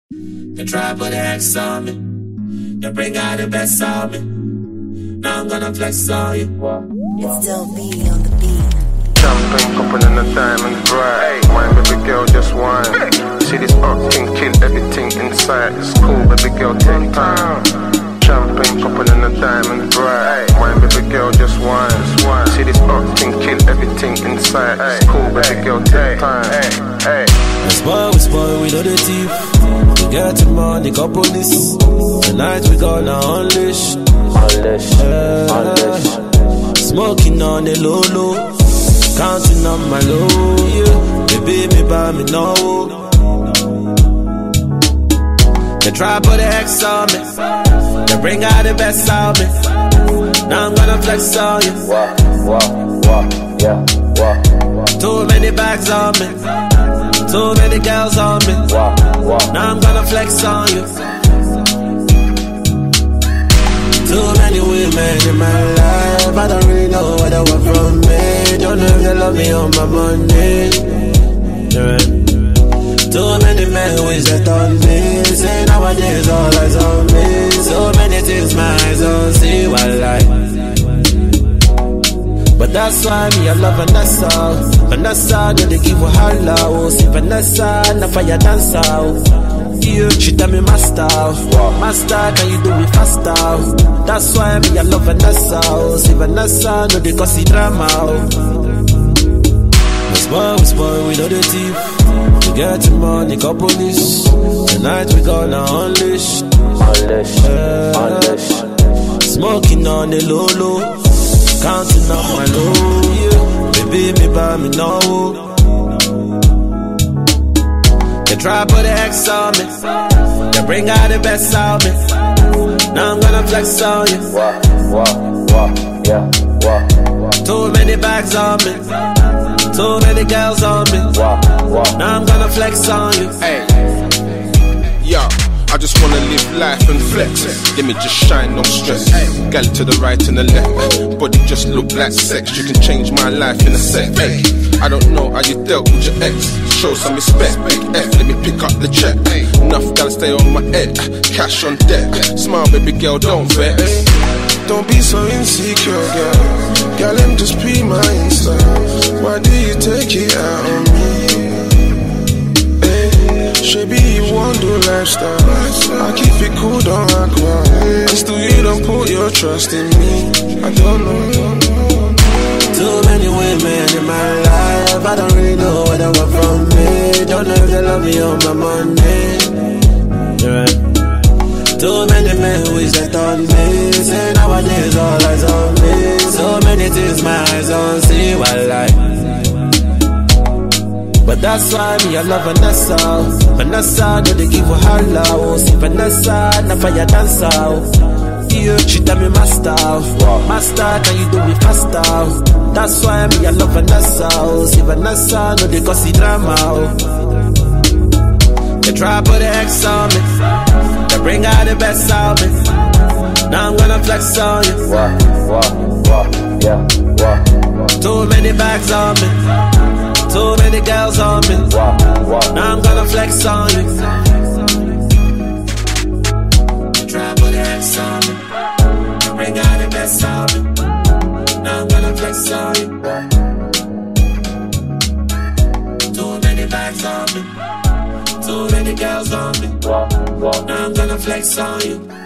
You try put the X on me. You bring out the best of me. Now I'm gonna flex on you. It's still B on the beat. Champagne cupping in the diamonds bright. Wine, baby girl, just wine. See this up thing, kill everything inside. It's cool, baby girl, take time. Champagne cupping in the diamonds bright. Wine, baby girl, just wine. See this up thing, kill everything inside. It's cool, baby girl, take time. We spoil, we know the thief. We get the money, couple this. Tonight we gonna unleash. Smoking on the low low, counting on my low, yeah. Baby, me buy me no. They try put the X on me. They bring out the best of me. Now I'm gonna flex on you. Too many bags on me. Too many girls on me. Now I'm gonna flex on you. Too many women in my life, I don't really know what they want from me. Don't know if they love me on my money. Too many men wish that on me. Say nowadays all eyes on me. So many things my eyes don't see what life. But that's why me I love Vanessa. Vanessa, do they give her holla? Oh, see Vanessa, na fire dancer. Yeah, she tell me master, master, can you do it faster? That's why me I love Vanessa. See Vanessa, no they cause it drama. We spoil, we know the thief. We get the money, couple this. Tonight we gonna unleash. Smoking on the low low, counting on my low, yeah. Baby, me buy me no. They try put the X on me. They bring out the best of me. Now I'm gonna flex on you. Too many bags on me. Too many girls on me. Now I'm gonna flex on you. Hey, yo, I just wanna live life and flex. Let me just shine, no stress. Gal to the right and the left. Body just look like sex. You can change my life in a sec. Hey, I don't know how you dealt with your ex. Show some respect, big F, let me pick up the check. Enough gal stay on my head, cash on deck. Smile baby girl, don't vex. Don't be so insecure, girl. Girl, let me just be my inside. Why do you take it out on me? Baby, you want to lifestyle. I keep it cool, don't act wild. And still you don't put your trust in me. I don't know. Too many women in my life, I don't really know what they want from me. Don't know if they love me on my money. Too many men wish that on me. Say nowadays all eyes on me. So many things my eyes don't see what life. But that's why me I love Vanessa. Vanessa, do they give her holla? Oh, see Vanessa, na fire dancer. Yeah, she tell me master, master, can you do it faster? That's why me I love Vanessa. See Vanessa, no they cause it drama. They try put the X on me. They bring out the best of me. Now I'm gonna flex on you. Too many bags on me. Too many girls on me. Now I'm gonna flex on you. Try put the X on me. Bring out the best of me. Now I'm gonna flex on you. Too many bags on me. Too many girls on me. Now I'm gonna flex on you.